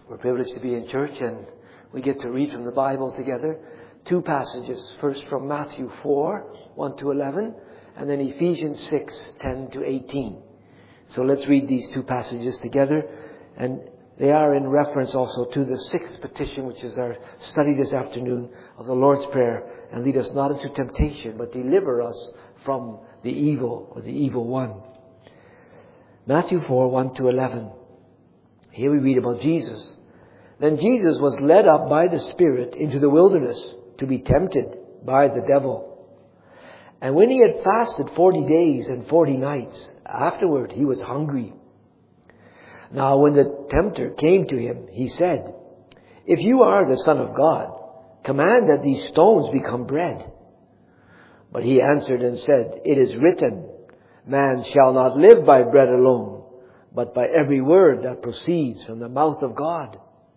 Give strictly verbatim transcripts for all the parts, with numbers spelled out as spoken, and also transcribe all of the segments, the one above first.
We're privileged to be in church and we get to read from the Bible together. Two passages. First from Matthew four, one to eleven, and then Ephesians six, ten to eighteen. So let's read these two passages together. And they are in reference also to the sixth petition, which is our study this afternoon of the Lord's Prayer. And lead us not into temptation, but deliver us from the evil or the evil one. Matthew four, one to eleven. Here we read about Jesus. Then Jesus was led up by the Spirit into the wilderness to be tempted by the devil. And when he had fasted forty days and forty nights, afterward he was hungry. Now when the tempter came to him, he said, "If you are the Son of God, command that these stones become bread." But he answered and said, "It is written, man shall not live by bread alone, but by every word that proceeds from the mouth of God."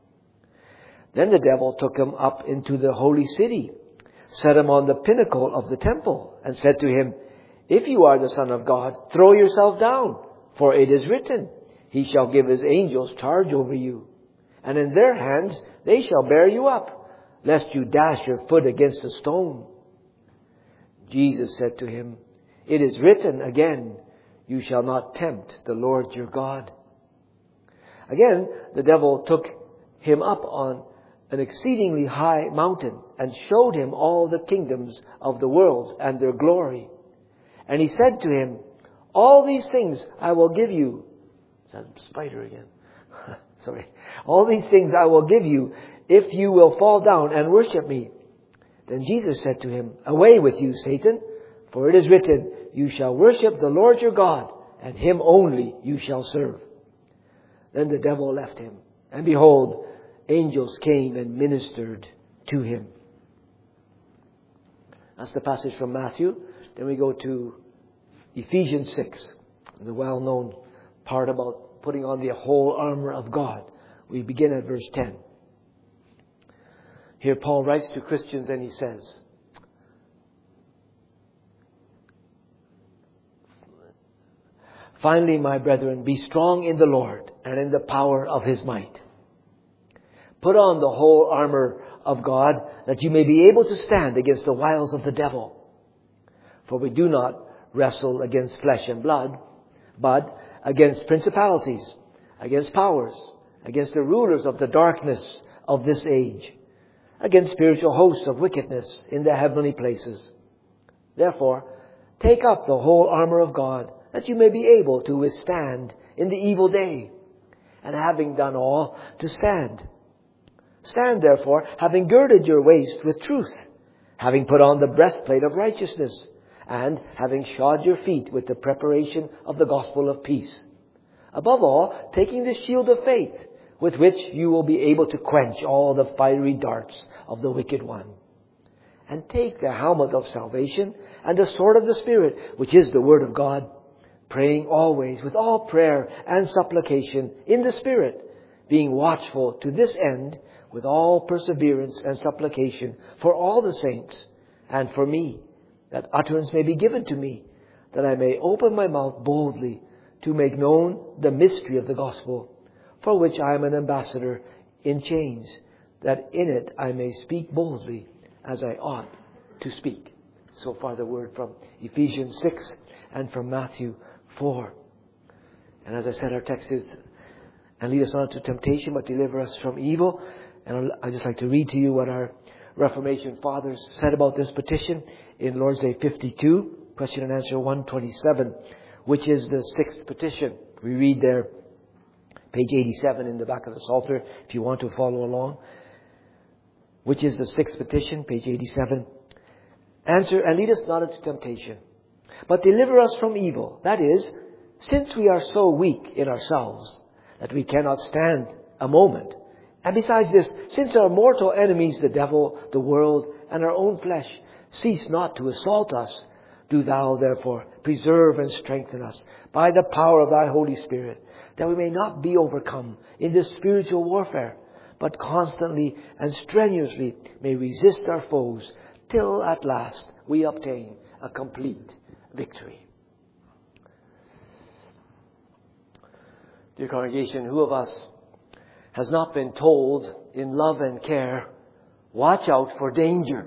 Then the devil took him up into the holy city, set him on the pinnacle of the temple, and said to him, "If you are the Son of God, throw yourself down, for it is written, He shall give His angels charge over you, and in their hands they shall bear you up, lest you dash your foot against a stone." Jesus said to him, "It is written again, you shall not tempt the Lord your God." Again, the devil took him up on an exceedingly high mountain and showed him all the kingdoms of the world and their glory. And he said to him, "All these things I will give you." Is that spider again? Sorry. "All these things I will give you if you will fall down and worship me." Then Jesus said to him, "Away with you, Satan, for it is written, you shall worship the Lord your God, and Him only you shall serve." Then the devil left him, and behold, angels came and ministered to him. That's the passage from Matthew. Then we go to Ephesians six, the well-known part about putting on the whole armor of God. We begin at verse ten. Here Paul writes to Christians and he says, "Finally, my brethren, be strong in the Lord and in the power of His might. Put on the whole armor of God, that you may be able to stand against the wiles of the devil. For we do not wrestle against flesh and blood, but against principalities, against powers, against the rulers of the darkness of this age, against spiritual hosts of wickedness in the heavenly places. Therefore, take up the whole armor of God, that you may be able to withstand in the evil day, and having done all, to stand. Stand therefore, having girded your waist with truth, having put on the breastplate of righteousness, and having shod your feet with the preparation of the gospel of peace. Above all, taking the shield of faith, with which you will be able to quench all the fiery darts of the wicked one. And take the helmet of salvation and the sword of the Spirit, which is the word of God, praying always with all prayer and supplication in the Spirit, being watchful to this end with all perseverance and supplication for all the saints and for me, that utterance may be given to me, that I may open my mouth boldly to make known the mystery of the gospel, for which I am an ambassador in chains, that in it I may speak boldly as I ought to speak." So far the word from Ephesians six and from Matthew four. And as I said, our text is, "And lead us not into temptation, but deliver us from evil." And I'd just like to read to you what our Reformation fathers said about this petition in Lord's Day fifty-two, question and answer one twenty-seven, which is the sixth petition. We read there, page eighty-seven in the back of the Psalter, if you want to follow along. Which is the sixth petition, page eighty-seven. "Answer, and lead us not into temptation, but deliver us from evil. That is, since we are so weak in ourselves that we cannot stand a moment. And besides this, since our mortal enemies, the devil, the world, and our own flesh, cease not to assault us, do Thou therefore preserve and strengthen us by the power of Thy Holy Spirit, that we may not be overcome in this spiritual warfare, but constantly and strenuously may resist our foes, till at last we obtain a complete victory." Dear congregation, who of us has not been told in love and care, watch out for danger.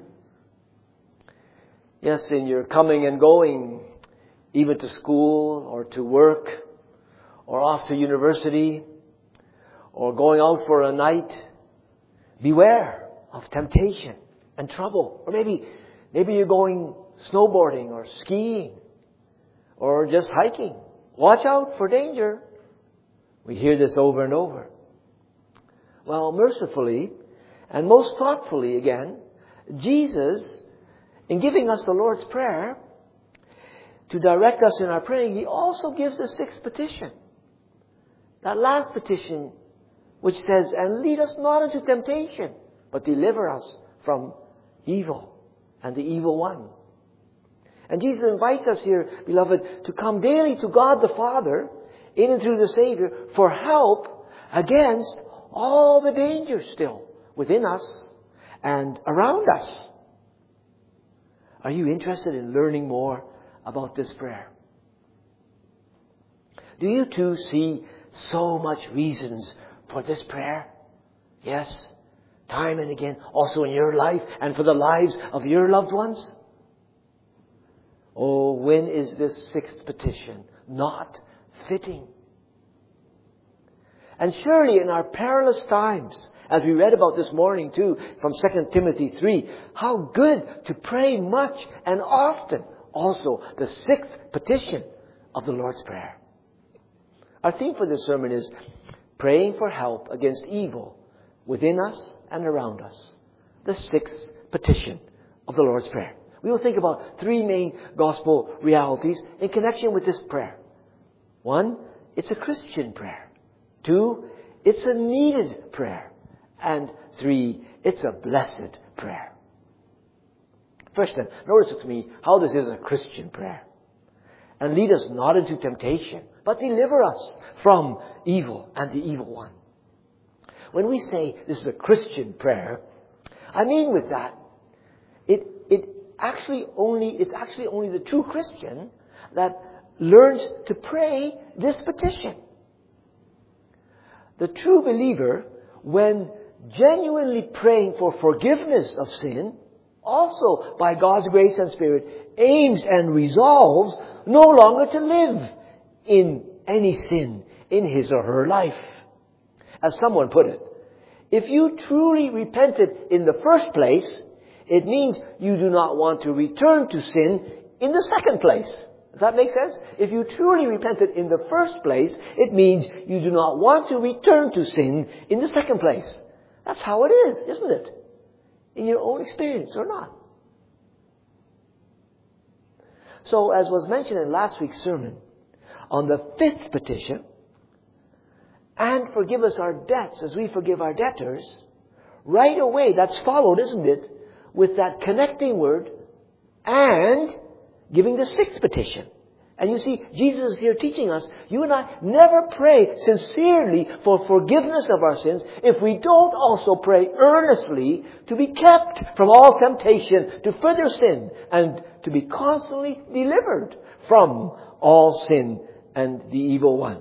Yes, in your coming and going, even to school or to work or off to university or going out for a night, beware of temptation and trouble. Or maybe, maybe you're going snowboarding or skiing or just hiking. Watch out for danger. We hear this over and over. Well, mercifully and most thoughtfully again, Jesus, in giving us the Lord's Prayer, to direct us in our praying, He also gives the sixth petition. That last petition, which says, and lead us not into temptation, but deliver us from evil and the evil one. And Jesus invites us here, beloved, to come daily to God the Father, in and through the Savior, for help against all the dangers still within us and around us. Are you interested in learning more about this prayer? Do you too see so much reasons for this prayer? Yes, time and again, also in your life and for the lives of your loved ones. Oh, when is this sixth petition not fitting? And surely in our perilous times, as we read about this morning too, from Second Timothy three, how good to pray much and often. Also, the sixth petition of the Lord's Prayer. Our theme for this sermon is praying for help against evil within us and around us. The sixth petition of the Lord's Prayer. We will think about three main gospel realities in connection with this prayer. One, it's a Christian prayer. Two, it's a needed prayer. And three, it's a blessed prayer. First then, notice with me how this is a Christian prayer. And lead us not into temptation, but deliver us from evil and the evil one. When we say this is a Christian prayer, I mean with that, it it actually only it's actually only the true Christian that learns to pray this petition. The true believer, when genuinely praying for forgiveness of sin, also by God's grace and Spirit, aims and resolves no longer to live in any sin in his or her life. As someone put it, if you truly repented in the first place, it means you do not want to return to sin in the second place. Does that make sense? If you truly repented in the first place, it means you do not want to return to sin in the second place. That's how it is, isn't it? In your own experience, or not? So, as was mentioned in last week's sermon, on the fifth petition, and forgive us our debts as we forgive our debtors, right away that's followed, isn't it, with that connecting word, and giving the sixth petition. And you see, Jesus is here teaching us, you and I never pray sincerely for forgiveness of our sins if we don't also pray earnestly to be kept from all temptation to further sin and to be constantly delivered from all sin and the evil one.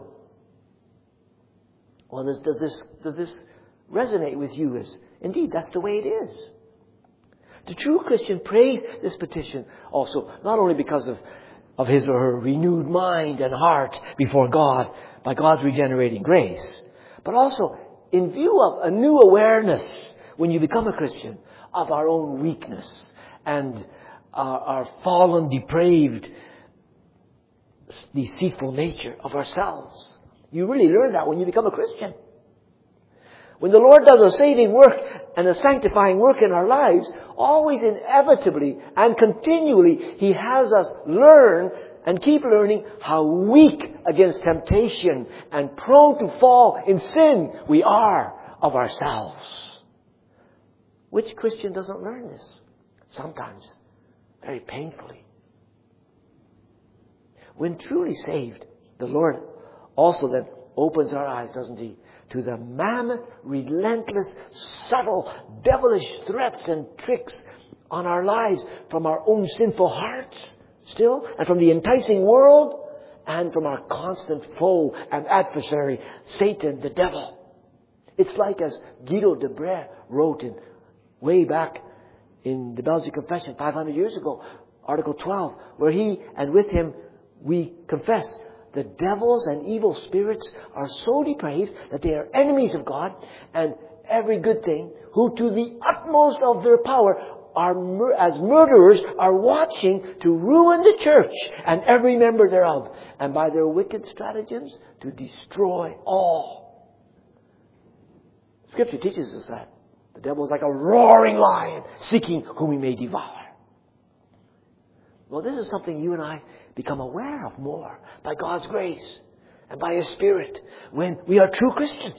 Well, does, does this does this resonate with you? As indeed, that's the way it is. The true Christian prays this petition also, not only because of, of his or her renewed mind and heart before God by God's regenerating grace, but also in view of a new awareness when you become a Christian of our own weakness and our, our fallen, depraved, deceitful nature of ourselves. You really learn that when you become a Christian. When the Lord does a saving work and a sanctifying work in our lives, always inevitably and continually He has us learn and keep learning how weak against temptation and prone to fall in sin we are of ourselves. Which Christian doesn't learn this? Sometimes very painfully. When truly saved, the Lord also then opens our eyes, doesn't He, to the mammoth, relentless, subtle, devilish threats and tricks on our lives from our own sinful hearts still, and from the enticing world, and from our constant foe and adversary, Satan, the devil. It's like, as Guido de Brès wrote in way back in the Belgian Confession five hundred years ago, Article twelve, where he and with him we confess the devils and evil spirits are so depraved that they are enemies of God and every good thing, who to the utmost of their power are mur- as murderers are watching to ruin the church and every member thereof, and by their wicked stratagems to destroy all. Scripture teaches us that the devil is like a roaring lion seeking whom he may devour. Well, this is something you and I become aware of more by God's grace and by His Spirit when we are true Christians.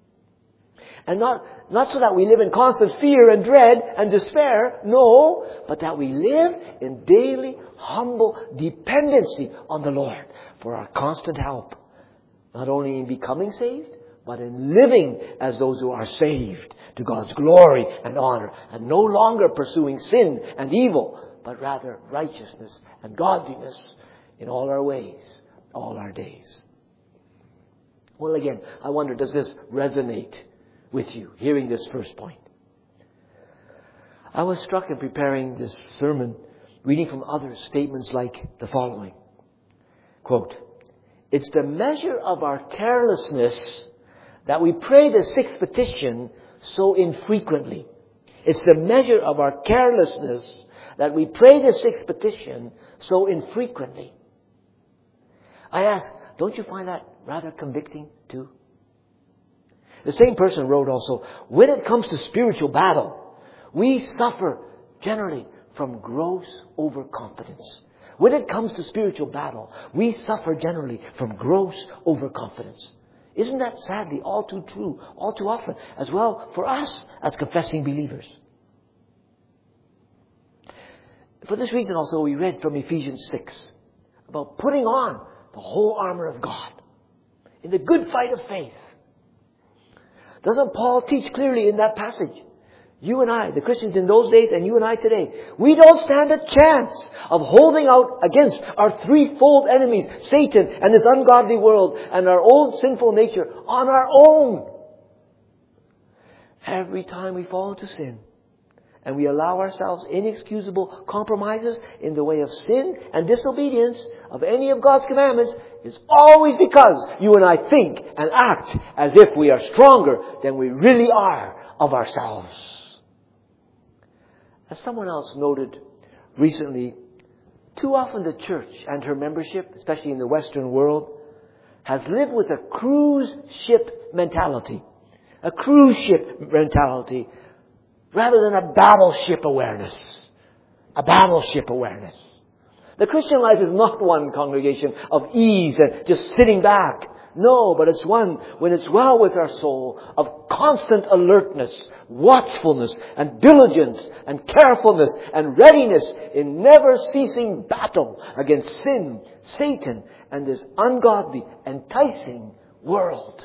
And not, not so that we live in constant fear and dread and despair, no, but that we live in daily, humble dependency on the Lord for our constant help. Not only in becoming saved, but in living as those who are saved to God's glory and honor, and no longer pursuing sin and evil, but rather righteousness and godliness in all our ways, all our days. Well, again, I wonder, does this resonate with you, hearing this first point? I was struck in preparing this sermon, reading from others, statements like the following. Quote, "It's the measure of our carelessness that we pray the sixth petition so infrequently. It's the measure of our carelessness that we pray the sixth petition so infrequently." I ask, don't you find that rather convicting too? The same person wrote also, "When it comes to spiritual battle, we suffer generally from gross overconfidence." When it comes to spiritual battle, we suffer generally from gross overconfidence. Isn't that sadly all too true, all too often, as well for us as confessing believers? For this reason also we read from Ephesians six about putting on the whole armor of God in the good fight of faith. Doesn't Paul teach clearly in that passage? You and I, the Christians in those days and you and I today, we don't stand a chance of holding out against our threefold enemies, Satan and this ungodly world and our old sinful nature on our own. Every time we fall into sin and we allow ourselves inexcusable compromises in the way of sin and disobedience of any of God's commandments, is always because you and I think and act as if we are stronger than we really are of ourselves. As someone else noted recently, too often the church and her membership, especially in the Western world, has lived with a cruise ship mentality. A cruise ship mentality rather than a battleship awareness. A battleship awareness. The Christian life is not one congregation of ease and just sitting back. No, but it's one, when it's well with our soul, of constant alertness, watchfulness, and diligence, and carefulness, and readiness in never-ceasing battle against sin, Satan, and this ungodly, enticing world.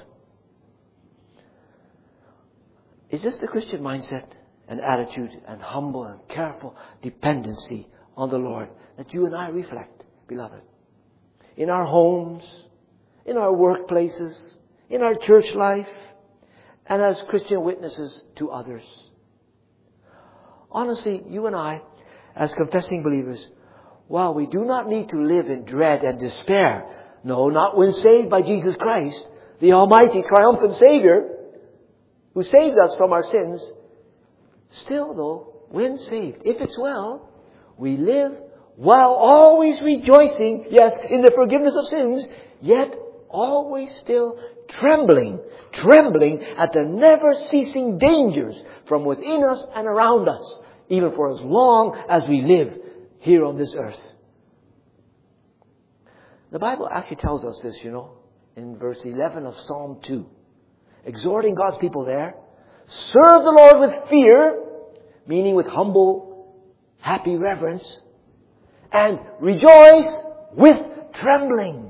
Is this the Christian mindset and attitude and humble and careful dependency on the Lord that you and I reflect, beloved? In our homes, in our workplaces, in our church life, and as Christian witnesses to others. Honestly, you and I, as confessing believers, while we do not need to live in dread and despair, no, not when saved by Jesus Christ, the Almighty, triumphant Savior, who saves us from our sins, still though, when saved, if it's well, we live while always rejoicing, yes, in the forgiveness of sins, yet always still trembling, trembling at the never-ceasing dangers from within us and around us, even for as long as we live here on this earth. The Bible actually tells us this, you know, in verse eleven of Psalm two, exhorting God's people there, serve the Lord with fear, meaning with humble, happy reverence, and rejoice with trembling.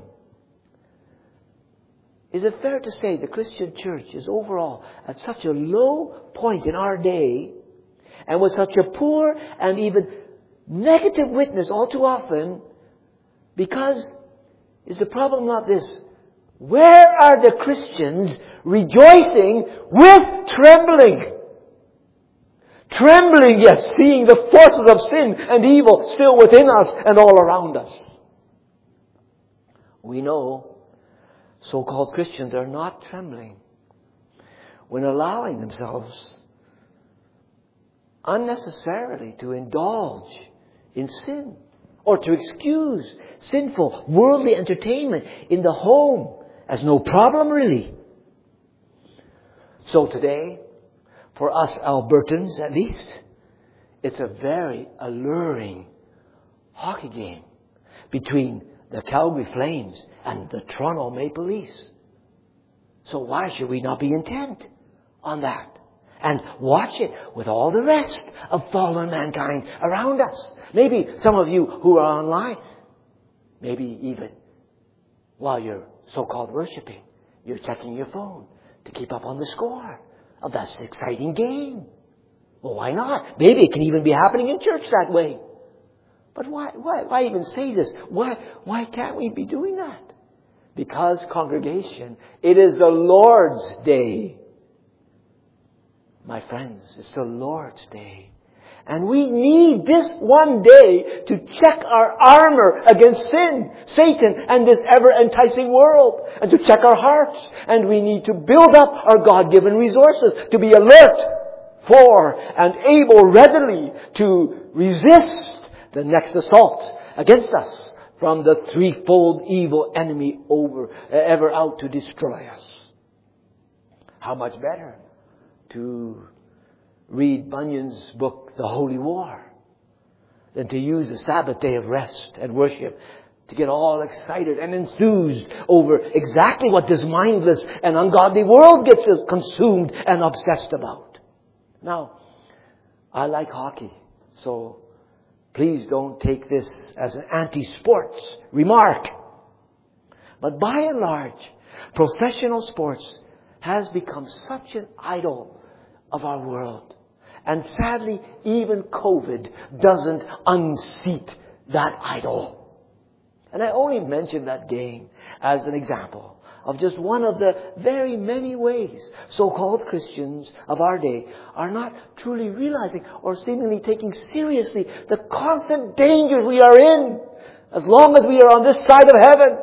Is it fair to say the Christian church is overall at such a low point in our day, and with such a poor and even negative witness all too often, because is the problem not this? Where are the Christians rejoicing with trembling. Trembling, yes, seeing the forces of sin and evil still within us and all around us. We know so-called Christians are not trembling when allowing themselves unnecessarily to indulge in sin or to excuse sinful worldly entertainment in the home as no problem really. So today, for us Albertans at least, it's a very alluring hockey game between the Calgary Flames and the Toronto Maple Leafs. So why should we not be intent on that? And watch it with all the rest of fallen mankind around us. Maybe some of you who are online, maybe even while you're so-called worshiping, you're checking your phone to keep up on the score of that exciting game. Well, why not? Maybe it can even be happening in church that way. But why, why, why even say this? Why, why can't we be doing that? Because, congregation, it is the Lord's day. My friends, it's the Lord's day. And we need this one day to check our armor against sin, Satan, and this ever-enticing world. And to check our hearts. And we need to build up our God-given resources to be alert for and able readily to resist the next assault against us from the threefold evil enemy over, ever out to destroy us. How much better to read Bunyan's book, The Holy War, than to use the Sabbath day of rest and worship to get all excited and enthused over exactly what this mindless and ungodly world gets consumed and obsessed about. Now, I like hockey, so please don't take this as an anti-sports remark. But by and large, professional sports has become such an idol of our world. And sadly, even COVID doesn't unseat that idol. And I only mention that game as an example of just one of the very many ways so-called Christians of our day are not truly realizing or seemingly taking seriously the constant danger we are in as long as we are on this side of heaven.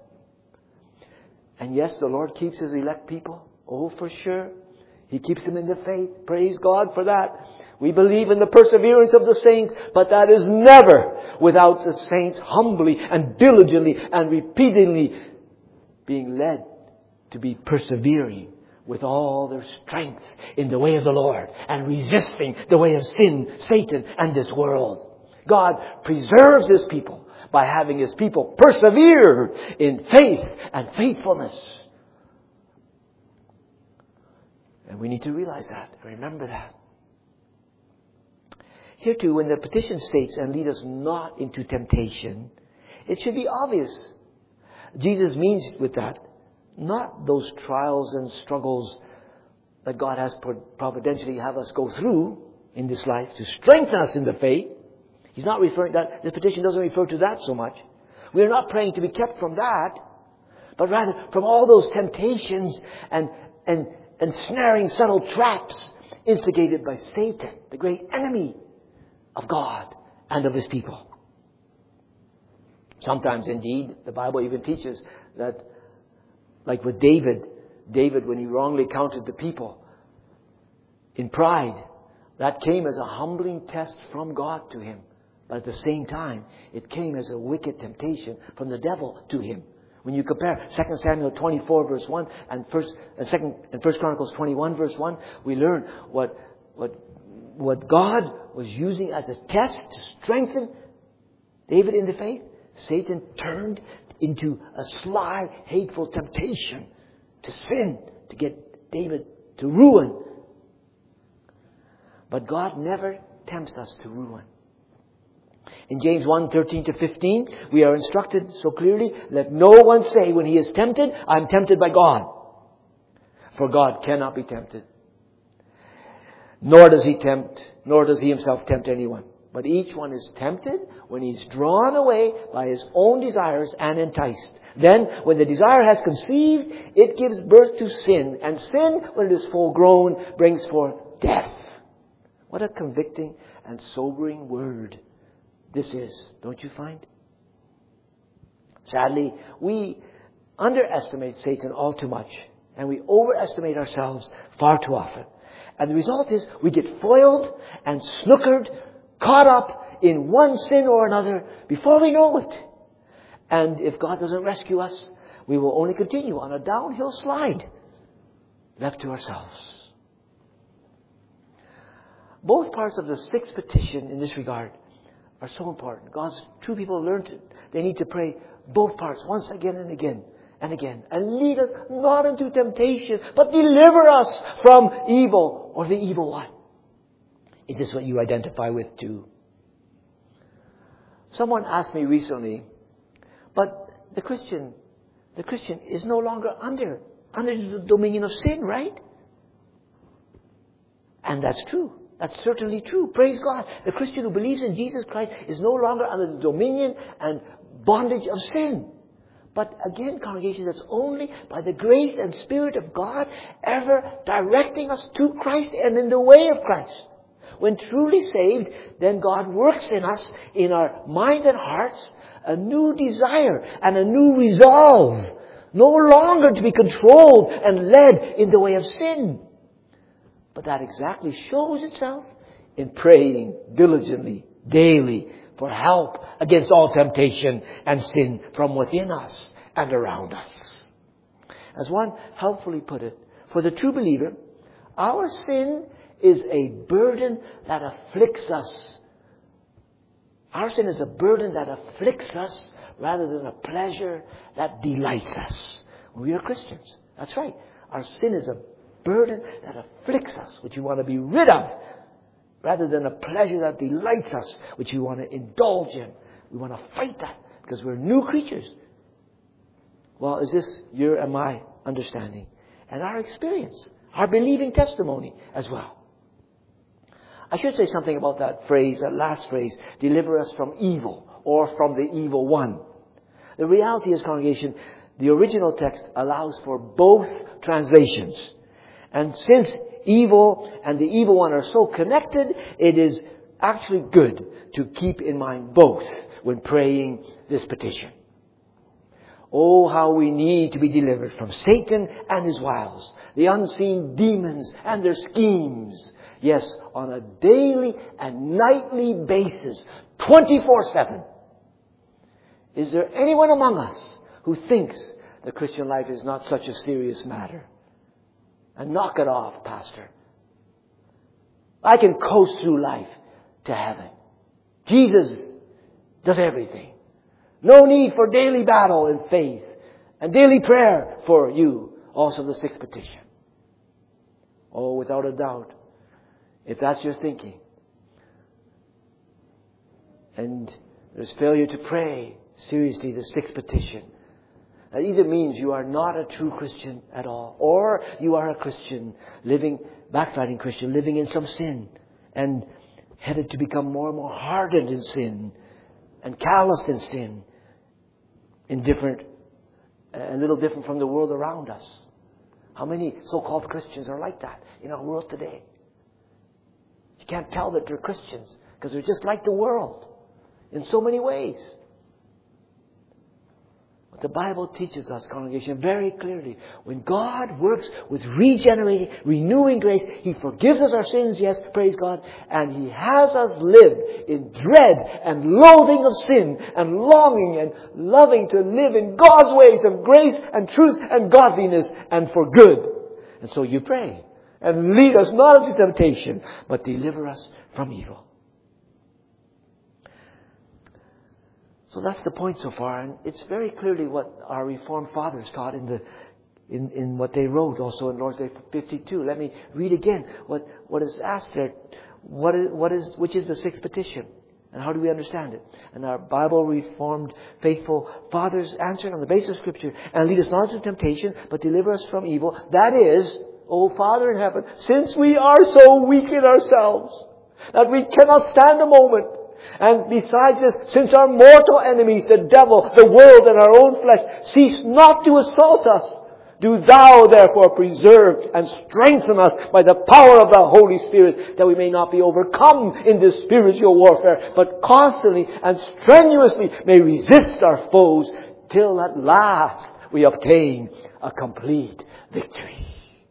And yes, the Lord keeps His elect people. Oh, for sure. He keeps them in the faith. Praise God for that. We believe in the perseverance of the saints, but that is never without the saints humbly and diligently and repeatedly being led to be persevering with all their strength in the way of the Lord and resisting the way of sin, Satan, and this world. God preserves His people by having His people persevere in faith and faithfulness. And we need to realize that, remember that. Here too, when the petition states, and lead us not into temptation, it should be obvious. Jesus means with that, not those trials and struggles that God has providentially have us go through in this life to strengthen us in the faith. He's not referring to that. This petition doesn't refer to that so much. We are not praying to be kept from that, but rather from all those temptations and, and, ensnaring subtle traps instigated by Satan, the great enemy of God and of His people. Sometimes, indeed, the Bible even teaches that, like with David, David, when he wrongly counted the people in pride, that came as a humbling test from God to him. But at the same time, it came as a wicked temptation from the devil to him. When you compare Second Samuel twenty-four verse one and First and Second and First Chronicles twenty-one verse one, we learn what what what God was using as a test to strengthen David in the faith. Satan turned into a sly, hateful temptation to sin, to get David to ruin. But God never tempts us to ruin. In James one, thirteen to fifteen, we are instructed so clearly, let no one say when he is tempted, I'm tempted by God. For God cannot be tempted. Nor does He tempt, nor does He Himself tempt anyone. But each one is tempted when he's drawn away by his own desires and enticed. Then, when the desire has conceived, it gives birth to sin. And sin, when it is full grown, brings forth death. What a convicting and sobering word this is, don't you find? Sadly, we underestimate Satan all too much. And we overestimate ourselves far too often. And the result is we get foiled and snookered, caught up in one sin or another before we know it. And if God doesn't rescue us, we will only continue on a downhill slide, left to ourselves. Both parts of the sixth petition in this regard are so important. God's true people learn to, they need to pray both parts once again and again and again. And lead us not into temptation, but deliver us from evil or the evil one. Is this what you identify with too? Someone asked me recently, but the Christian, the Christian is no longer under, under the dominion of sin, right? And that's true. That's certainly true. Praise God. The Christian who believes in Jesus Christ is no longer under the dominion and bondage of sin. But again, congregation, that's only by the grace and Spirit of God ever directing us to Christ and in the way of Christ. When truly saved, then God works in us, in our minds and hearts, a new desire and a new resolve. No longer to be controlled and led in the way of sin. But that exactly shows itself in praying diligently, daily, for help against all temptation and sin from within us and around us. As one helpfully put it, for the true believer, our sin is a burden that afflicts us. Our sin is a burden that afflicts us rather than a pleasure that delights us. We are Christians. That's right. Our sin is a burden that afflicts us, which we want to be rid of, rather than a pleasure that delights us, which we want to indulge in. We want to fight that because we're new creatures. Well, is this your and my understanding and our experience, our believing testimony as well? I should say something about that phrase, that last phrase, deliver us from evil or from the evil one. The reality is, congregation, the original text allows for both translations. And since evil and the evil one are so connected, it is actually good to keep in mind both when praying this petition. Oh, how we need to be delivered from Satan and his wiles, the unseen demons and their schemes. Yes, on a daily and nightly basis, twenty-four seven. Is there anyone among us who thinks the Christian life is not such a serious matter? And knock it off, Pastor. I can coast through life to heaven. Jesus does everything. No need for daily battle in faith and daily prayer for you. Also the sixth petition. Oh, without a doubt, if that's your thinking, and there's failure to pray seriously the sixth petition, that either means you are not a true Christian at all, or you are a Christian living, backsliding Christian, living in some sin and headed to become more and more hardened in sin and calloused in sin, indifferent, a little different from the world around us. How many so-called Christians are like that in our world today? You can't tell that they're Christians because they're just like the world in so many ways. But the Bible teaches us, congregation, very clearly, when God works with regenerating, renewing grace, He forgives us our sins, yes, praise God, and He has us live in dread and loathing of sin and longing and loving to live in God's ways of grace and truth and godliness and for good. And so you pray, and lead us not into temptation, but deliver us from evil. So that's the point so far, and it's very clearly what our Reformed fathers taught in the in, in what they wrote also in Lord's Day fifty-two. Let me read again what, what is asked there. What is what is which is the sixth petition, and how do we understand it? And our Bible Reformed faithful fathers answered on the basis of Scripture, and lead us not into temptation, but deliver us from evil. That is, O Father in heaven, since we are so weak in ourselves that we cannot stand a moment And besides this, since our mortal enemies, the devil, the world, and our own flesh, cease not to assault us, do Thou therefore preserve and strengthen us by the power of the Holy Spirit, that we may not be overcome in this spiritual warfare, but constantly and strenuously may resist our foes, till at last we obtain a complete victory.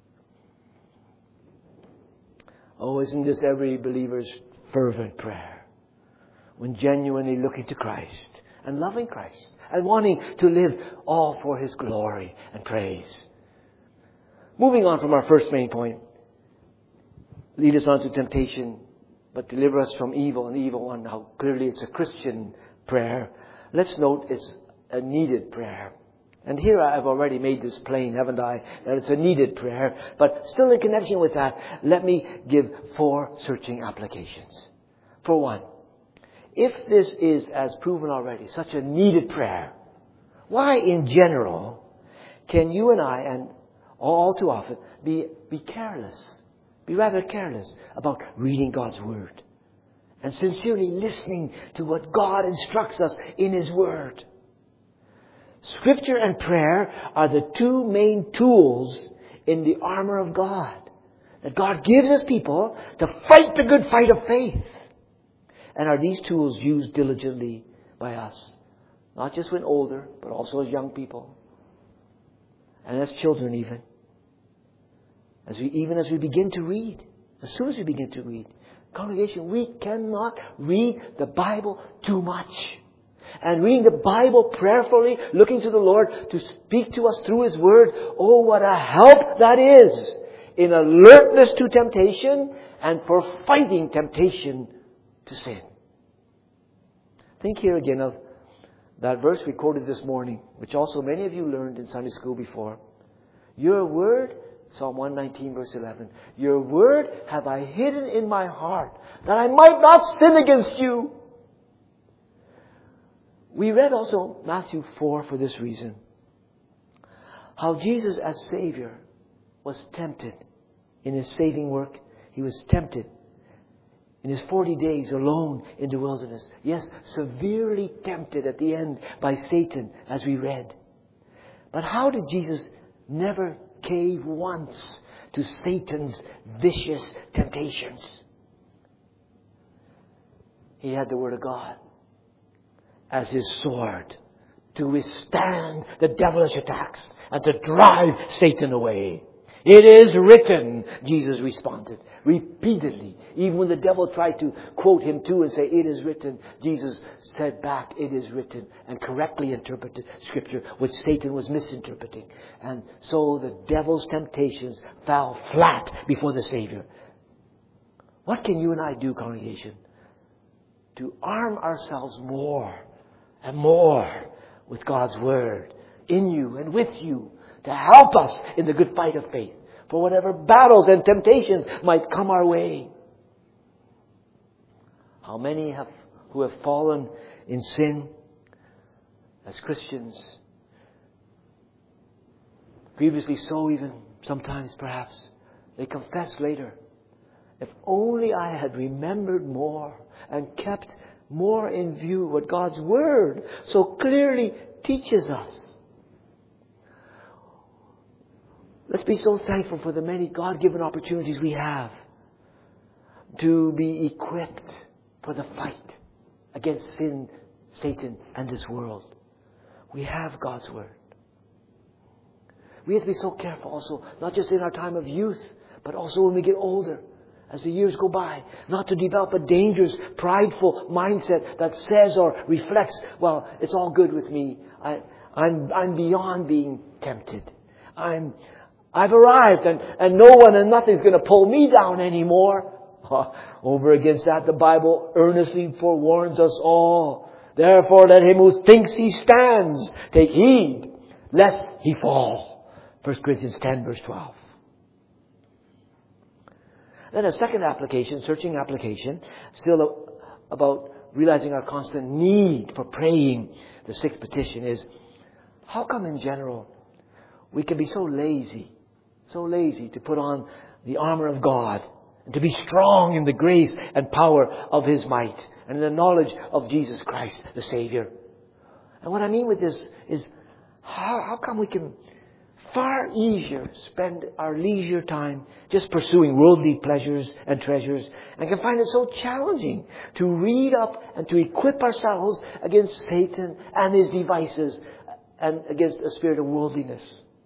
Oh, isn't this every believer's fervent prayer? When genuinely looking to Christ and loving Christ and wanting to live all for His glory and praise. Moving on from our first main point. Lead us on to temptation, but deliver us from evil and the evil one. How clearly it's a Christian prayer. Let's note it's a needed prayer. And here I've already made this plain, haven't I? That it's a needed prayer. But still in connection with that, let me give four searching applications. For one, if this is, as proven already, such a needed prayer, why in general can you and I, and all too often, be, be careless, be rather careless about reading God's Word and sincerely listening to what God instructs us in His Word? Scripture and prayer are the two main tools in the armor of God that God gives His people to fight the good fight of faith. And are these tools used diligently by us? Not just when older, but also as young people. And as children even. As we, even as we begin to read. As soon as we begin to read. Congregation, we cannot read the Bible too much. And reading the Bible prayerfully, looking to the Lord to speak to us through His Word. Oh, what a help that is in alertness to temptation and for fighting temptation to sin. Think here again of that verse we quoted this morning, which also many of you learned in Sunday school before. Your Word, Psalm one nineteen verse eleven, Your Word have I hidden in my heart, that I might not sin against You. We read also Matthew four for this reason. How Jesus as Savior was tempted in His saving work. He was tempted in His forty days alone in the wilderness. Yes, severely tempted at the end by Satan, as we read. But how did Jesus never cave once to Satan's vicious temptations? He had the Word of God as His sword to withstand the devilish attacks and to drive Satan away. It is written, Jesus responded repeatedly. Even when the devil tried to quote Him too and say, it is written, Jesus said back, it is written, and correctly interpreted Scripture, which Satan was misinterpreting. And so the devil's temptations fell flat before the Savior. What can you and I do, congregation, to arm ourselves more and more with God's Word in you and with you to help us in the good fight of faith for whatever battles and temptations might come our way? How many have who have fallen in sin as Christians, grievously so even sometimes perhaps, they confess later, if only I had remembered more and kept more in view what God's Word so clearly teaches us. Let's be so thankful for the many God-given opportunities we have to be equipped for the fight against sin, Satan, and this world. We have God's Word. We have to be so careful also, not just in our time of youth, but also when we get older, as the years go by, not to develop a dangerous, prideful mindset that says or reflects, well, it's all good with me. I, I'm, I'm beyond being tempted. I'm, I've arrived and, and no one and nothing's going to pull me down anymore. Over against that, the Bible earnestly forewarns us all. Therefore, let him who thinks he stands take heed, lest he fall. First Corinthians ten, verse twelve. Then a second application, searching application, still about realizing our constant need for praying. The sixth petition is, how come in general we can be so lazy, so lazy to put on the armor of God and to be strong in the grace and power of His might and in the knowledge of Jesus Christ, the Savior. And what I mean with this is, how, how come we can far easier spend our leisure time just pursuing worldly pleasures and treasures, and can find it so challenging to read up and to equip ourselves against Satan and his devices and against a spirit of worldliness.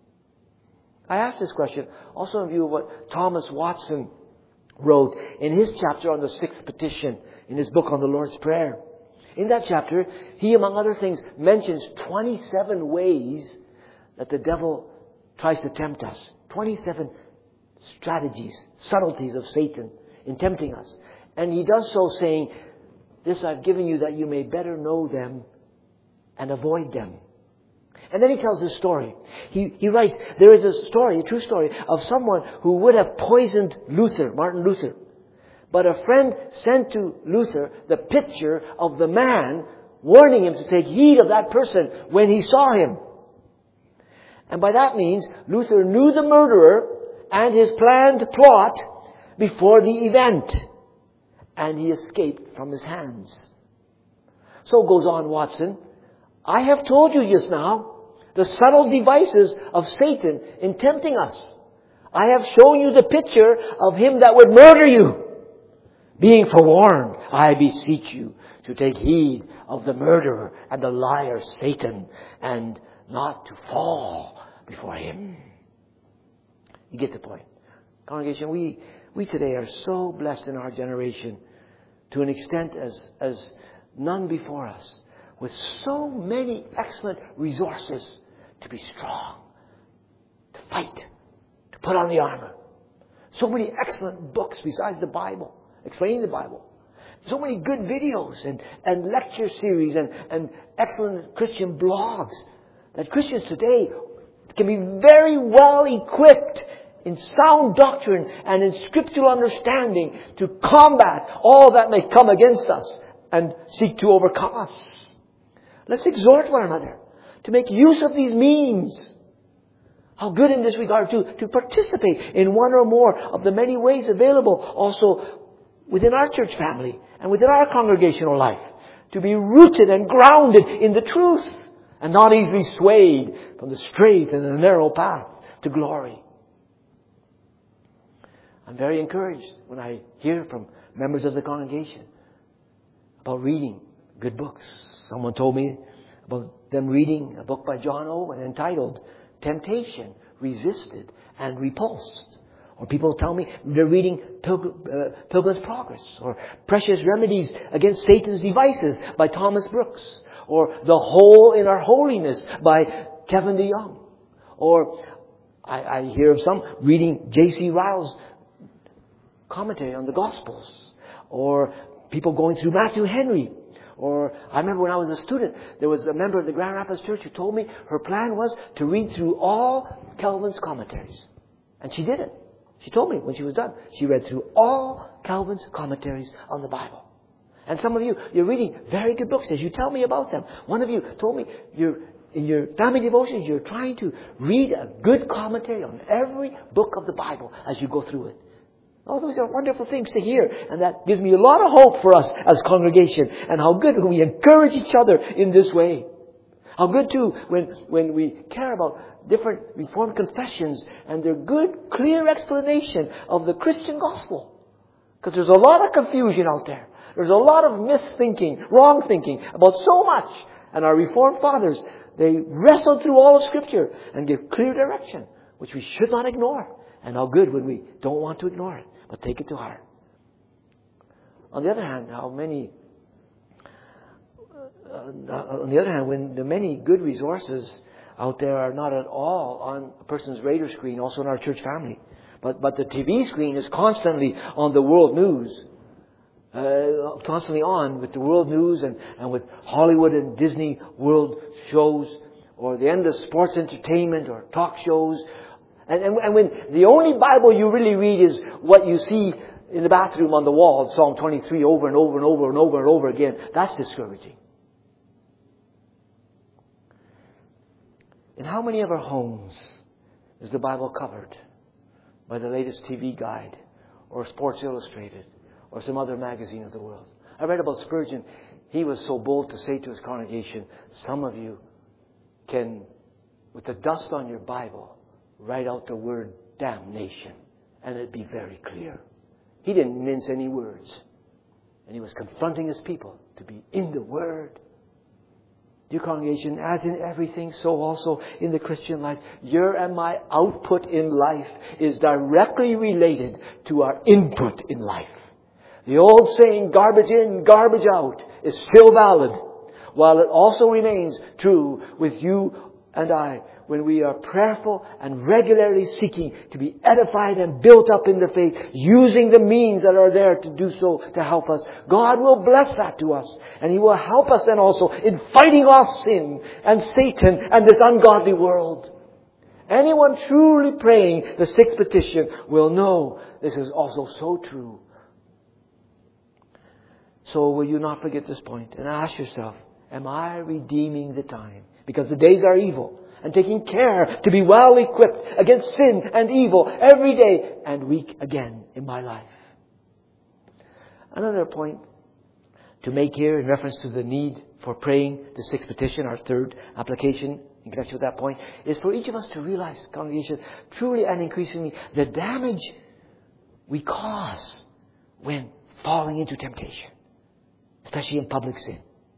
I ask this question also in view of what Thomas Watson wrote in his chapter on the sixth petition in his book on the Lord's Prayer. In that chapter, he, among other things, mentions twenty-seven ways that the devil tries to tempt us. twenty-seven strategies, subtleties of Satan in tempting us. And he does so saying, this I've given you that you may better know them and avoid them. And then he tells this story. He, he writes, there is a story, a true story, of someone who would have poisoned Luther, Martin Luther. But a friend sent to Luther the picture of the man, warning him to take heed of that person when he saw him. And by that means, Luther knew the murderer and his planned plot before the event. And he escaped from his hands. So goes on Watson, I have told you just now the subtle devices of Satan in tempting us. I have shown you the picture of him that would murder you. Being forewarned, I beseech you to take heed of the murderer and the liar Satan, and not to fall before him. You get the point. Congregation, we, we today are so blessed in our generation to an extent as, as none before us, with so many excellent resources to be strong, to fight, to put on the armor. So many excellent books besides the Bible, explaining the Bible. So many good videos and, and lecture series and, and excellent Christian blogs that Christians today can be very well equipped in sound doctrine and in scriptural understanding to combat all that may come against us and seek to overcome us. Let's exhort one another to make use of these means. How good in this regard to, to participate in one or more of the many ways available also within our church family and within our congregational life. To be rooted and grounded in the truth and not easily swayed from the straight and the narrow path to glory. I'm very encouraged when I hear from members of the congregation about reading good books. Someone told me about them reading a book by John Owen entitled Temptation, Resisted and Repulsed. Or people tell me they're reading Pilgrim, uh, Pilgrim's Progress, or Precious Remedies Against Satan's Devices by Thomas Brooks, or The Hole in Our Holiness by Kevin DeYoung. Or I, I hear of some reading J C Ryle's commentary on the Gospels, or people going through Matthew Henry. Or I remember when I was a student, there was a member of the Grand Rapids Church who told me her plan was to read through all Calvin's commentaries. And she did it. She told me when she was done, she read through all Calvin's commentaries on the Bible. And some of you, you're reading very good books as you tell me about them. One of you told me you're, in your family devotions, you're trying to read a good commentary on every book of the Bible as you go through it. Oh, those are wonderful things to hear. And that gives me a lot of hope for us as congregation. And how good when we encourage each other in this way. How good too when, when we care about different Reformed confessions and their good, clear explanation of the Christian gospel. Because there's a lot of confusion out there. There's a lot of misthinking, wrong thinking about so much. And our Reformed fathers, they wrestle through all of Scripture and give clear direction, which we should not ignore. And how good when we don't want to ignore it, but take it to heart. On the other hand, how many, uh, on the other hand, when the many good resources out there are not at all on a person's radar screen, also in our church family, but but the T V screen is constantly on the world news, uh, constantly on with the world news and, and with Hollywood and Disney World shows, or the endless sports entertainment or talk shows. And, and, and when the only Bible you really read is what you see in the bathroom on the wall, Psalm twenty-three, over and over and over and over and over again, that's discouraging. In how many of our homes is the Bible covered by the latest T V guide or Sports Illustrated or some other magazine of the world. I read about Spurgeon. He was so bold to say to his congregation, some of you can, with the dust on your Bible, write out the word damnation, and it'd be very clear. He didn't mince any words. And he was confronting his people to be in the Word. Dear congregation, as in everything, so also in the Christian life, your and my output in life is directly related to our input in life. The old saying, garbage in, garbage out, is still valid, while it also remains true with you and I when we are prayerful and regularly seeking to be edified and built up in the faith, using the means that are there to do so to help us. God will bless that to us, and He will help us then also in fighting off sin and Satan and this ungodly world. Anyone truly praying the sixth petition will know this is also so true. So will you not forget this point and ask yourself, am I redeeming the time? Because the days are evil, and taking care to be well equipped against sin and evil every day and week again in my life. Another point to make here in reference to the need for praying the sixth petition, our third application in connection with that point, is for each of us to realize, congregation, truly and increasingly, the damage we cause when falling into temptation, especially in public sin.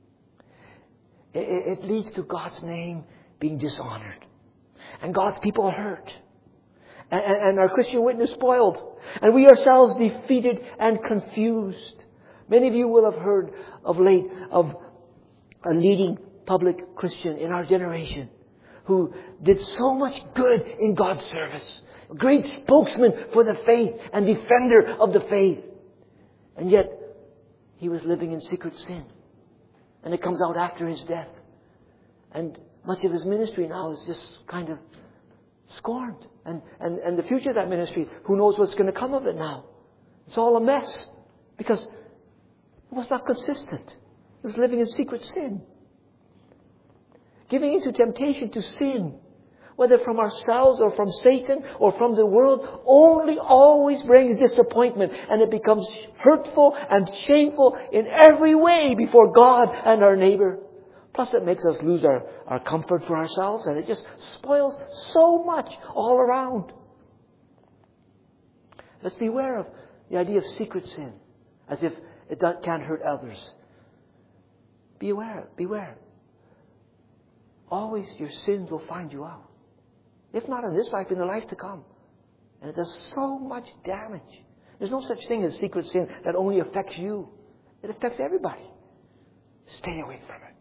It, it leads to God's name being dishonored, and God's people hurt, and, and, and our Christian witness spoiled, and we ourselves defeated and confused. Many of you will have heard of late of a leading public Christian in our generation who did so much good in God's service, a great spokesman for the faith and defender of the faith, and yet he was living in secret sin, and it comes out after his death, and much of his ministry now is just kind of scorned. And, and, and the future of that ministry, who knows what's going to come of it now? It's all a mess. Because it was not consistent. It was living in secret sin. Giving into temptation to sin, whether from ourselves or from Satan or from the world, only always brings disappointment. And it becomes hurtful and shameful in every way before God and our neighbor. Plus it makes us lose our, our comfort for ourselves, and it just spoils so much all around. Let's beware of the idea of secret sin, as if it can't hurt others. Beware, beware. Always your sins will find you out. If not in this life, in the life to come. And it does so much damage. There's no such thing as secret sin that only affects you. It affects everybody. Stay away from it.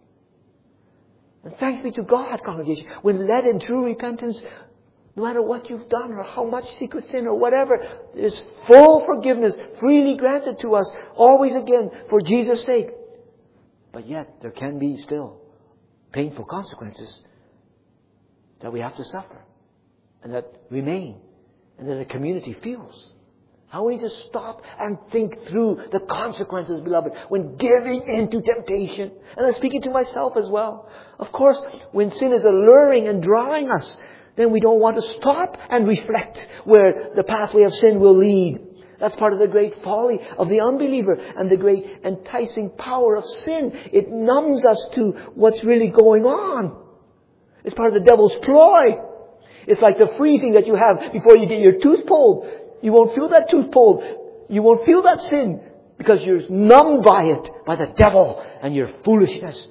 And thanks be to God, congregation, when led in true repentance, no matter what you've done or how much secret sin or whatever, there's full forgiveness freely granted to us, always again, for Jesus' sake. But yet, there can be still painful consequences that we have to suffer and that remain and that the community feels. How we need to stop and think through the consequences, beloved, when giving in to temptation. And I'm speaking to myself as well. Of course, when sin is alluring and drawing us, then we don't want to stop and reflect where the pathway of sin will lead. That's part of the great folly of the unbeliever and the great enticing power of sin. It numbs us to what's really going on. It's part of the devil's ploy. It's like the freezing that you have before you get your tooth pulled. You won't feel that tooth pulled. You won't feel that sin because you're numbed by it, by the devil and your foolishness.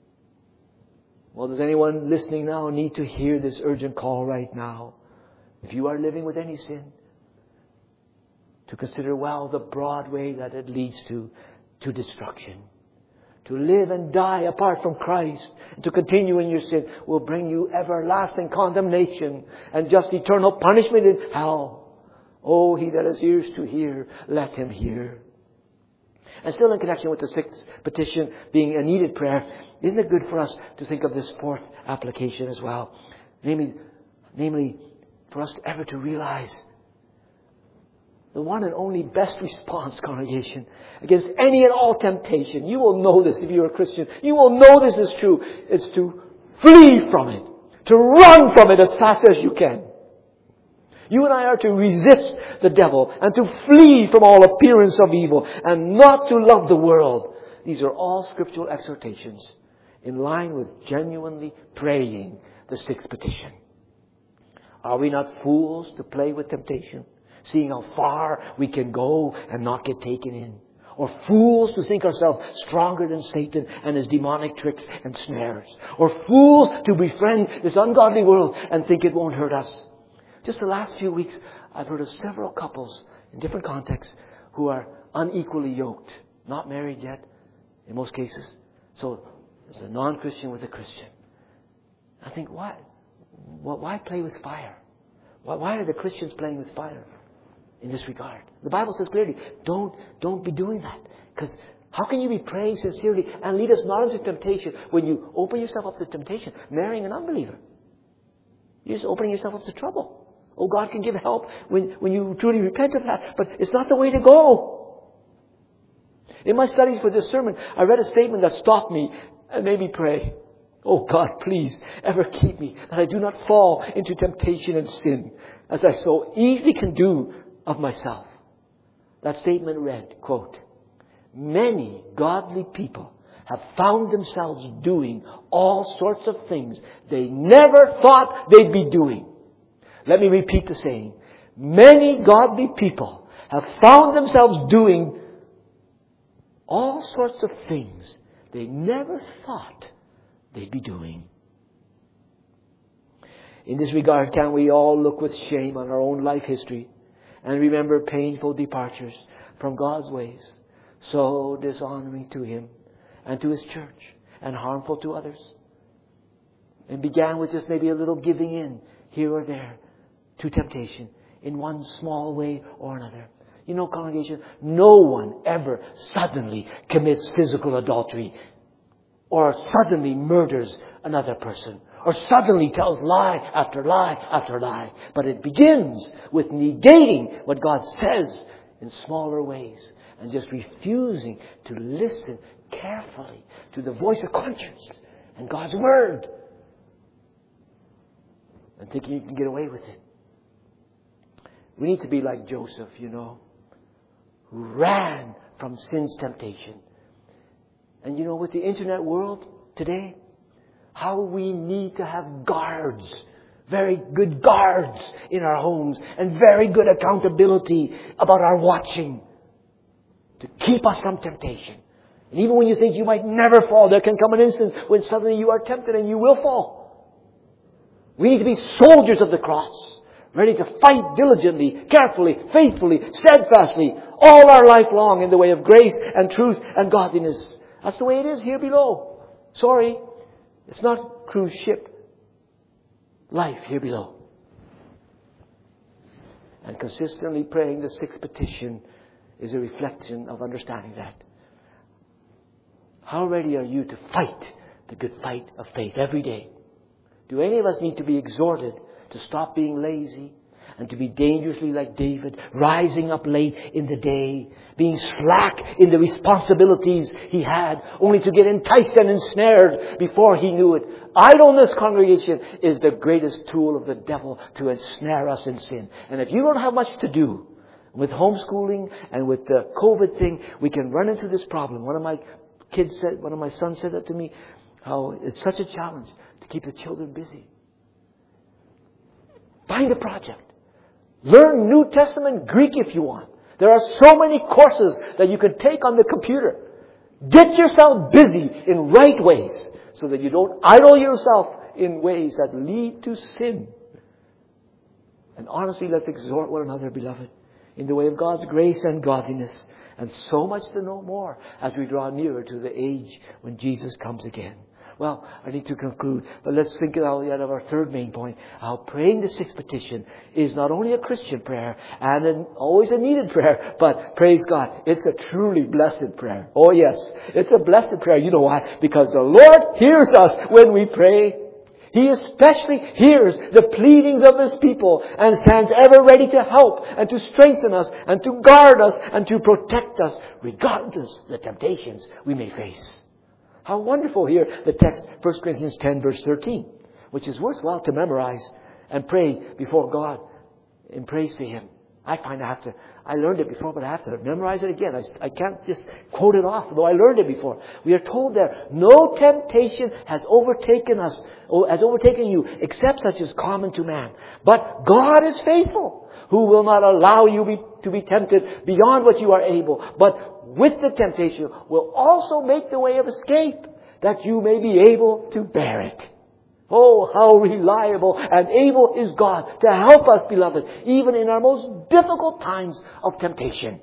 Well, does anyone listening now need to hear this urgent call right now? If you are living with any sin, to consider well the broad way that it leads to, to destruction. To live and die apart from Christ, and to continue in your sin, will bring you everlasting condemnation and just eternal punishment in hell. Oh, he that has ears to hear, let him hear. And still in connection with the sixth petition being a needed prayer, isn't it good for us to think of this fourth application as well? Namely, namely for us ever to realize the one and only best response, congregation, against any and all temptation. You will know this if you're a Christian. You will know this is true. Is to flee from it. To run from it as fast as you can. You and I are to resist the devil and to flee from all appearance of evil and not to love the world. These are all scriptural exhortations in line with genuinely praying the sixth petition. Are we not fools to play with temptation, seeing how far we can go and not get taken in? Or fools to think ourselves stronger than Satan and his demonic tricks and snares? Or fools to befriend this ungodly world and think it won't hurt us? Just the last few weeks, I've heard of several couples in different contexts who are unequally yoked. Not married yet, in most cases. So there's a non-Christian with a Christian. I think, why? Why play with fire? Why are the Christians playing with fire in this regard? The Bible says clearly, don't, don't be doing that. Because how can you be praying sincerely and lead us not into temptation when you open yourself up to temptation, marrying an unbeliever? You're just opening yourself up to trouble. Oh, God can give help when, when you truly repent of that, but it's not the way to go. In my studies for this sermon, I read a statement that stopped me and made me pray. Oh God, please, ever keep me that I do not fall into temptation and sin, as I so easily can do of myself. That statement read, quote, many godly people have found themselves doing all sorts of things they never thought they'd be doing. Let me repeat the saying. Many godly people have found themselves doing all sorts of things they never thought they'd be doing. In this regard, can we all look with shame on our own life history and remember painful departures from God's ways, so dishonoring to Him and to His church and harmful to others? And began with just maybe a little giving in here or there to temptation in one small way or another. You know, congregation, no one ever suddenly commits physical adultery or suddenly murders another person or suddenly tells lie after lie after lie. But it begins with negating what God says in smaller ways and just refusing to listen carefully to the voice of conscience and God's Word and thinking you can get away with it. We need to be like Joseph, you know, who ran from sin's temptation. And you know, with the internet world today, how we need to have guards, very good guards in our homes, and very good accountability about our watching to keep us from temptation. And even when you think you might never fall, there can come an instant when suddenly you are tempted and you will fall. We need to be soldiers of the cross, ready to fight diligently, carefully, faithfully, steadfastly, all our life long in the way of grace and truth and godliness. That's the way it is here below. Sorry, it's not cruise ship life here below. And consistently praying the sixth petition is a reflection of understanding that. How ready are you to fight the good fight of faith every day? Do any of us need to be exhorted to stop being lazy and to be dangerously like David, rising up late in the day, being slack in the responsibilities he had, only to get enticed and ensnared before he knew it? Idleness, congregation, is the greatest tool of the devil to ensnare us in sin. And if you don't have much to do with homeschooling and with the COVID thing, we can run into this problem. One of my kids said, one of my sons said that to me, how it's such a challenge to keep the children busy. Find a project. Learn New Testament Greek if you want. There are so many courses that you can take on the computer. Get yourself busy in right ways so that you don't idle yourself in ways that lead to sin. And honestly, let's exhort one another, beloved, in the way of God's grace and godliness, and so much to know more as we draw nearer to the age when Jesus comes again. Well, I need to conclude, but let's think out yet of our third main point. How praying the sixth petition is not only a Christian prayer and an, always a needed prayer, but praise God, it's a truly blessed prayer. Oh yes, it's a blessed prayer. You know why? Because the Lord hears us when we pray. He especially hears the pleadings of His people and stands ever ready to help and to strengthen us and to guard us and to protect us regardless of the temptations we may face. How wonderful here, the text, First Corinthians ten, verse thirteen, which is worthwhile to memorize and pray before God in praise to Him. I find I have to, I learned it before, but I have to memorize it again. I, I can't just quote it off, though I learned it before. We are told there, no temptation has overtaken us, or has overtaken you, except such as common to man. But God is faithful, who will not allow you be, to be tempted beyond what you are able. But with the temptation will also make the way of escape, that you may be able to bear it. Oh, how reliable and able is God to help us, beloved, even in our most difficult times of temptation.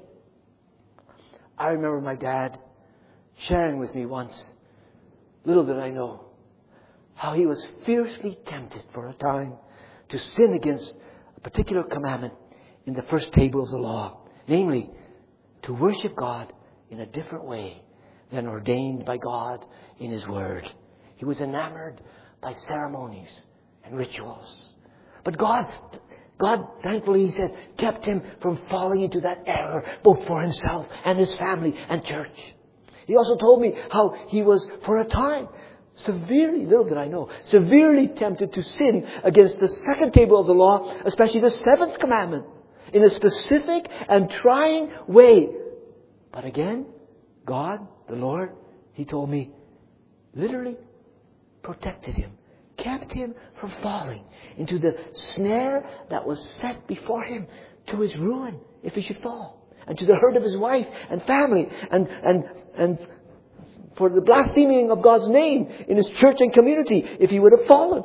I remember my dad sharing with me once, little did I know, how he was fiercely tempted for a time to sin against a particular commandment in the first table of the law, namely, to worship God in a different way than ordained by God in His Word. He was enamored by ceremonies and rituals. But God, God, thankfully, He said, kept him from falling into that error, both for himself and his family and church. He also told me how he was, for a time, severely, little did I know, severely tempted to sin against the second table of the law, especially the seventh commandment, in a specific and trying way. But again, God, the Lord, He told me, literally protected him, kept him from falling into the snare that was set before him to his ruin if he should fall, and to the hurt of his wife and family, and and and for the blaspheming of God's name in His church and community if he would have fallen.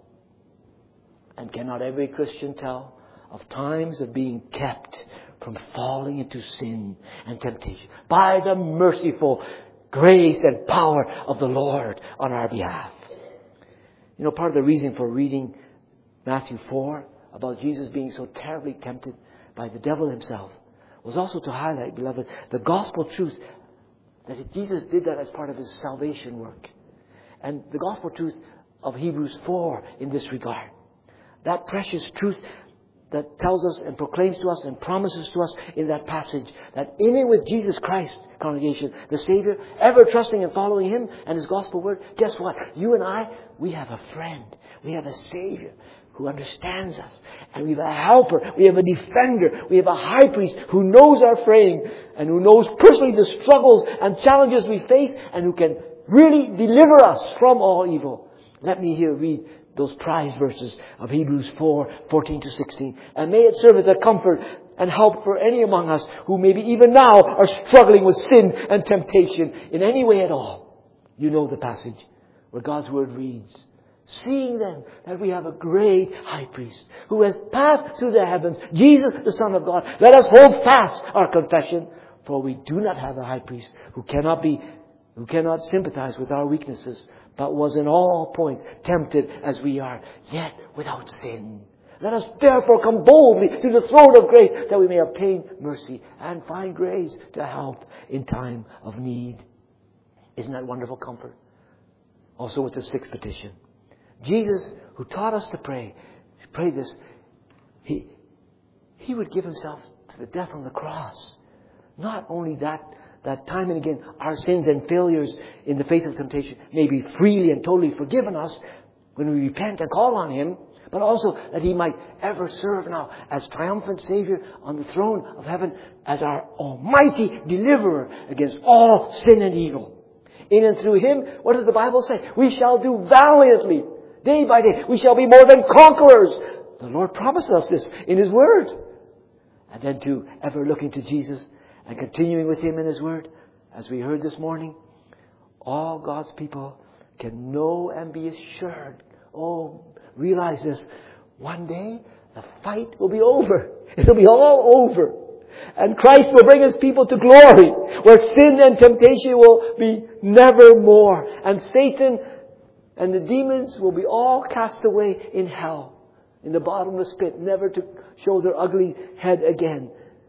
And cannot every Christian tell of times of being kept from falling into sin and temptation by the merciful grace and power of the Lord on our behalf? You know, part of the reason for reading Matthew four about Jesus being so terribly tempted by the devil himself was also to highlight, beloved, the gospel truth that Jesus did that as part of His salvation work. And the gospel truth of Hebrews four in this regard. That precious truth that tells us and proclaims to us and promises to us in that passage that in and with Jesus Christ, congregation, the Savior, ever trusting and following Him and His gospel word, guess what? You and I, we have a friend. We have a Savior who understands us. And we have a helper. We have a defender. We have a high priest who knows our frame and who knows personally the struggles and challenges we face and who can really deliver us from all evil. Let me here read those prized verses of Hebrews four, fourteen to sixteen. And may it serve as a comfort and help for any among us who maybe even now are struggling with sin and temptation in any way at all. You know the passage where God's Word reads, seeing then that we have a great high priest who has passed through the heavens, Jesus the Son of God, let us hold fast our confession, for we do not have a high priest who cannot be, who cannot sympathize with our weaknesses, but was in all points tempted as we are, yet without sin. Let us therefore come boldly to the throne of grace, that we may obtain mercy and find grace to help in time of need. Isn't that wonderful comfort? Also with the sixth petition. Jesus, who taught us to pray, pray this, He, he would give Himself to the death on the cross. Not only that, that time and again our sins and failures in the face of temptation may be freely and totally forgiven us when we repent and call on Him, but also that He might ever serve now as triumphant Savior on the throne of heaven as our almighty deliverer against all sin and evil. In and through Him, what does the Bible say? We shall do valiantly, day by day. We shall be more than conquerors. The Lord promised us this in His Word. And then to ever looking to Jesus and continuing with Him in His Word, as we heard this morning, all God's people can know and be assured. Oh, realize this. One day, the fight will be over. It'll be all over. And Christ will bring His people to glory, where sin and temptation will be never more. And Satan and the demons will be all cast away in hell, in the bottomless pit, never to show their ugly head again.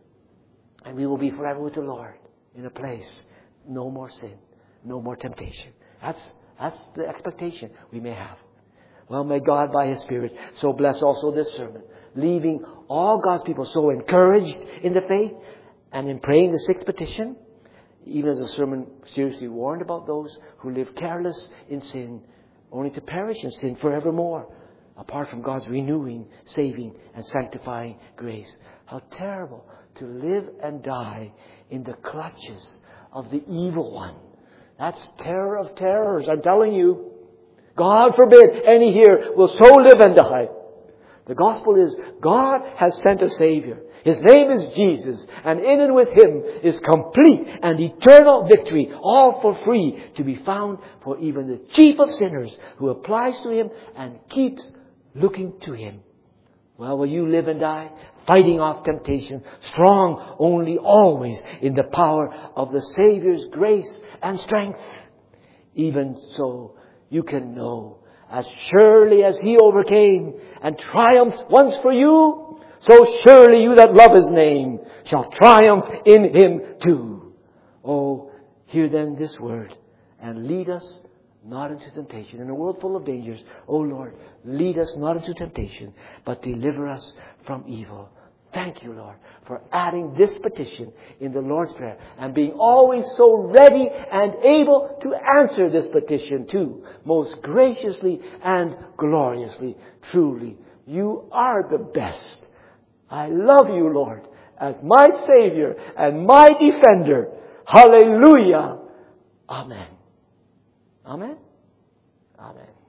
And we will be forever with the Lord in a place, no more sin, no more temptation. That's, that's the expectation we may have. Well, may God by His Spirit so bless also this sermon, leaving all God's people so encouraged in the faith and in praying the sixth petition, even as the sermon seriously warned about those who live careless in sin, only to perish in sin forevermore. apart from God's renewing, saving, and sanctifying grace. How terrible to live and die in the clutches of the evil one. That's terror of terrors, I'm telling you. God forbid any here will so live and die. The gospel is God has sent a Savior. His name is Jesus, and in and with Him is complete and eternal victory, all for free, to be found for even the chief of sinners who applies to Him and keeps looking to Him. Well, will you live and die fighting off temptation, strong only always in the power of the Savior's grace and strength? Even so, you can know, as surely as He overcame and triumphed once for you, so surely you that love His name shall triumph in Him too. Oh, hear then this word, and lead us not into temptation. In a world full of dangers, oh Lord, lead us not into temptation, but deliver us from evil. Thank you, Lord, for adding this petition in the Lord's Prayer and being always so ready and able to answer this petition too, most graciously and gloriously. Truly, you are the best. I love you, Lord, as my Savior and my Defender. Hallelujah. Amen. Amen. Amen.